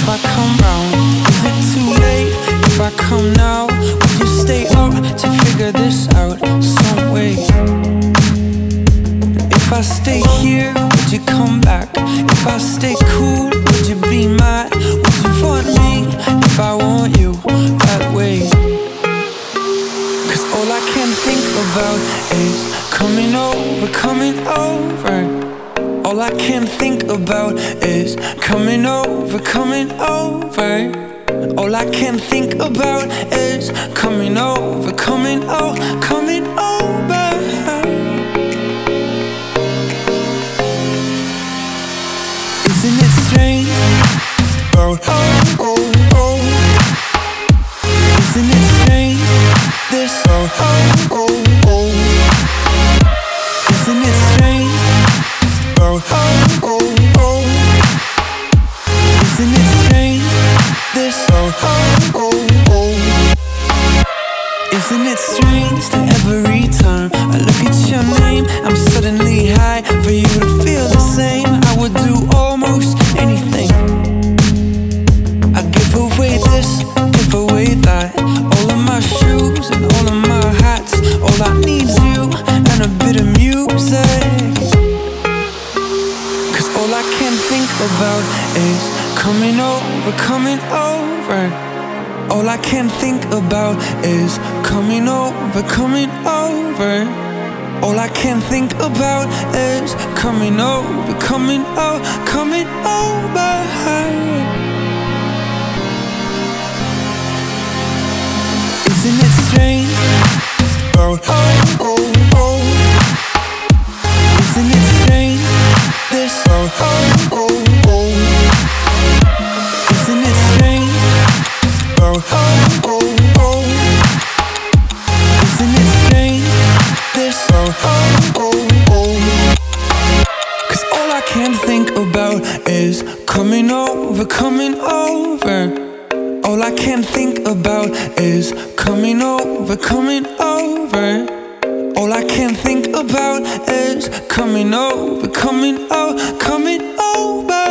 if I come round? Is it too late if I come now? Would you stay up to figure this out some way? If I stay here, would you come back? If I stay cool, would you be mad? Would you want me if I want you that way? Cause all I can think about is coming over, coming over. All I can think about is coming over, coming over. All I can think about is coming over, coming over, coming over. Isn't it strange? Oh, oh, oh, oh. Isn't it strange? This, oh, oh, oh, oh. Isn't it strange? Oh, oh, oh, oh. Isn't it strange? This, oh, oh, oh, oh. Isn't it strange that every time I look at your name, I'm suddenly high? For you to feel the same, I would do almost anything. I give away this, give away that. All of my shoes and all of my hats. All I need's you and a bit of music. Cause all I can think about is coming over, coming over. All I can think about is coming over, coming over. All I can think about is coming over, coming over, coming over. Isn't it strange? Oh, oh, oh, oh. Isn't it strange? This, oh, oh, oh, oh. Isn't it strange? Oh, oh, oh, oh. Isn't it strange? This, oh, oh, oh, oh. Cause all I can think about is coming over, coming over. All I can think about is coming over, coming over. All I can think about is coming over, coming over, coming over.